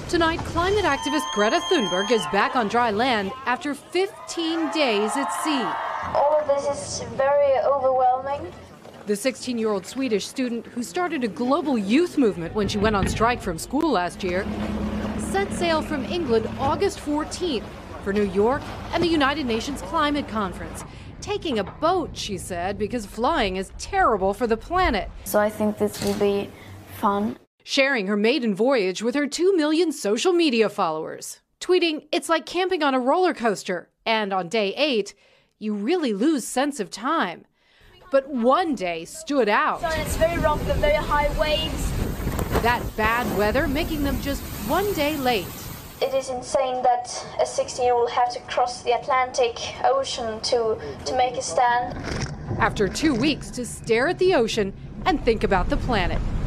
Tonight, climate activist Greta Thunberg is back on dry land after 15 days at sea. All of this is very overwhelming. The 16-year-old Swedish student who started a global youth movement when she went on strike from school last year set sail from England August 14th for New York and the United Nations Climate Conference. Taking a boat, she said, because flying is terrible for the planet. So I think this will be fun. Sharing her maiden voyage with her 2 million social media followers. Tweeting, "It's like camping on a roller coaster. And on day 8, you really lose sense of time." But one day stood out. So it's very rough and very high waves. That bad weather making them just one day late. It is insane that a 16-year-old have to cross the Atlantic Ocean to make a stand. After 2 weeks to stare at the ocean and think about the planet.